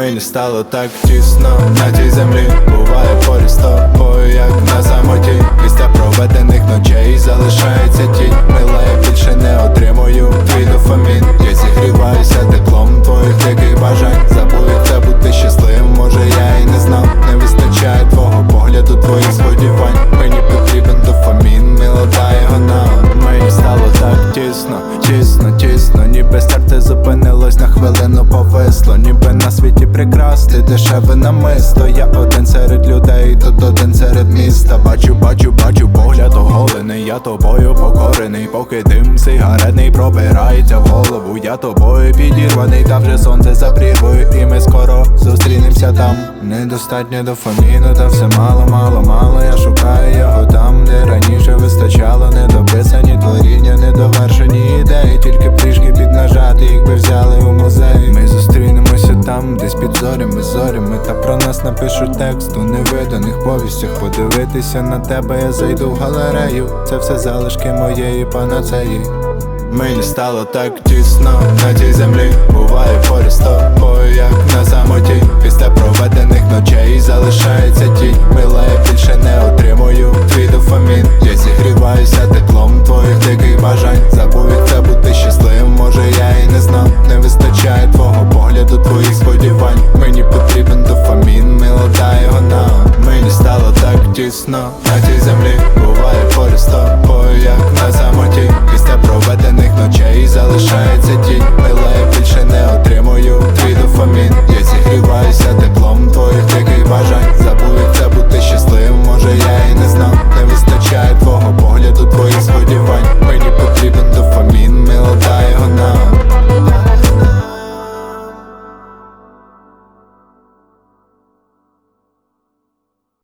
Мені стало так тісно на цій землі. Буває поряд з тобою, як на самоті. Після проведених ночей залишається тінь. Мила, я більше не отримую твій дофамін. Я зігріваюся теплом твоїх диких бажань. Забув, як це бути щасливим, може я і не знав. Не вистачає твого погляду, твоїх сподівань. Мені потрібен дофамін, мила, дай його нам. Мені стало так тісно, тісно, тісно. Ніби серце зупинилось на хвилину, повисло. Ніби на світі прикрасти дешеве намисто. Я один серед людей, тут один серед міста. Бачу погляд оголений. Я тобою покорений, поки дим сигаретний пробирається в голову. Я тобою підірваний, та вже сонце за прірвою. І ми скоро зустрінемося там. Недостатньо дофаміну, та все мало. Я шукаю його там, де раніше вистачало. Недописані творіння, недовершені ідеї. Тільки трішки піднажати, їх би взяли у музеї. Ми зустрінемося там, десь під зорями. Та про нас напишуть текст у невиданих повістях. Подивитися на тебе, я зайду в галерею. Це все залишки моєї панацеї. Мені стало так тісно на цій землі. Буває поряд з тобою, як на самоті. Після проведених ночей залишається тінь. Мила, я більше не отримую твій дофамін. Я зігріваюся теплом твоїх диких бажань. Забув, як це бути щасливим, може я і не знав. Не вистачає твого погляду, твоїх сподівань. Мені потрібен дофамін, мила, дай його нам. Мені стало так тісно на цій землі. Буває поряд з тобою, як на самоті. Після проведених ночей залишається тінь. Мила, я більше не отримую твій дофамін.